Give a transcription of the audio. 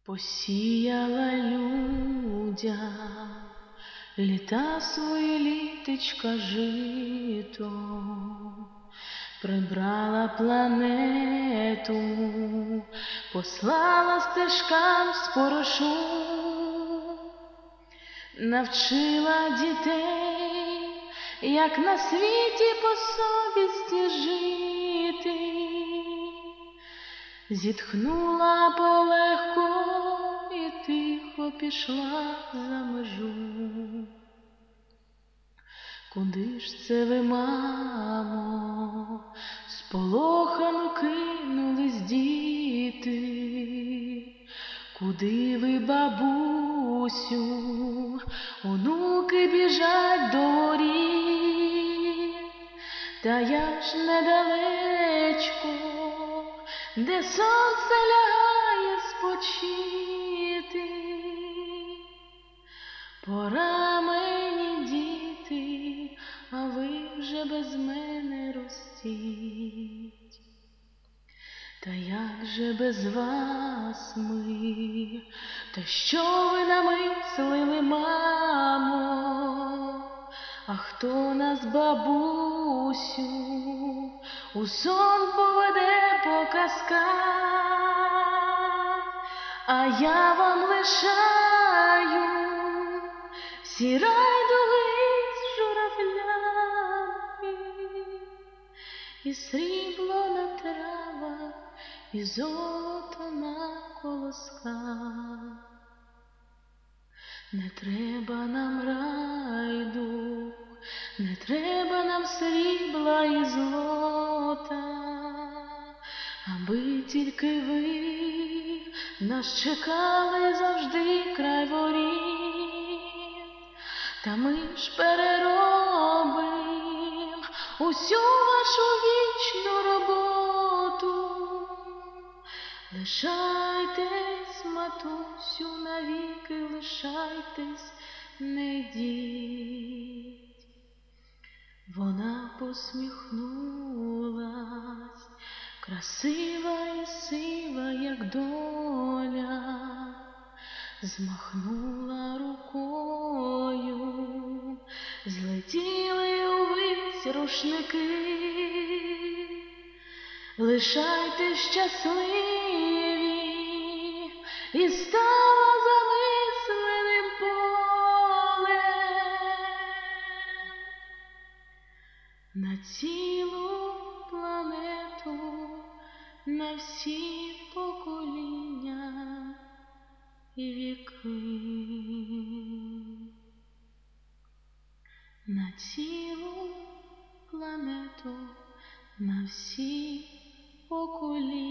Посіяла людя літа свої літочка жито, прибрала планету, послала стежкам спорошу, навчила дітей, як на світі по совісті жити. Зітхнула полегко і тихо пішла за межу. Куди ж це ви, мамо, сполохано кинулись діти? Куди ви, бабусю, онуки біжать до воріт? Та я ж недалечко, де сонце лягає спочити. Пора мені, діти, а ви вже без мене ростіть. Та як же без вас ми? Та що ви намислили, мамо? А хто нас, бабусю, у сон поведе по казках? А я вам лишаю всі райдуги з журавлями, і срібло на травах, і золото на колосках. Не треба нам райду, не треба нам срібла і злота, аби тільки ви нас чекали завжди край воріт. Та ми ж переробим усю вашу вічну роботу. Лишайтесь, матусю, навіки лишайтесь, не йдіть. Вона посміхнулась, красива і сива, як доля, змахнула рукою, злетіли увесь рушники. Лишайтесь щасливі, і стала замисленим полем на цілу планету, на всі покоління і віки. На цілу планету, на всі покоління